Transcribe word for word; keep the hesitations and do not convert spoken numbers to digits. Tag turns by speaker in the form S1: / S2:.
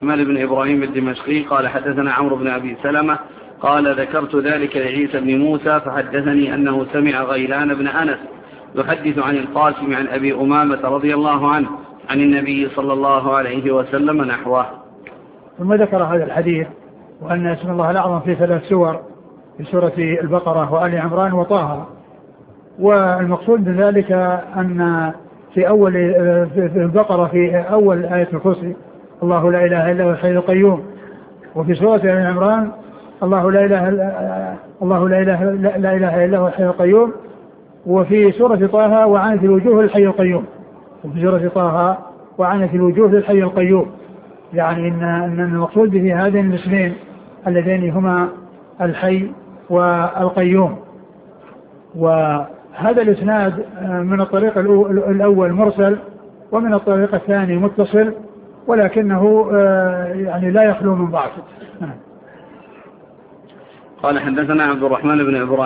S1: مال بن إبراهيم الدمشقي قال حدثنا عمرو بن أبي سلمة قال ذكرت ذلك لعيسى بن موسى فحدثني أنه سمع غيلان بن أنس يحدث عن القاسم عن أبي أمامة رضي الله عنه عن النبي صلى الله عليه وسلم نحوه.
S2: ثم ذكر هذا الحديث وأن اسم الله الأعظم في ثلاث سور في سورة البقرة وآل عمران وطه، والمقصود بذلك أن في أول في البقرة في أول آية الكرسي الله لا إله إلا هو الحي القيوم، وفي سورة آل عمران الله لا إله الله لا إله لا إله إلا هو الحي القيوم، وفي سورة طه وعنت الوجوه للحي القيوم، وفي سورة طه وعنت الوجوه للحي القيوم، يعني إن أن المقصود به هذين الاسمين اللذين هما الحي والقيوم. وهذا الاسناد من الطريق الأول مرسل ومن الطريق الثاني متصل، ولكنه يعني لا يخلو من ضعف.
S1: قال حدثنا عبد الرحمن بن إبراهيم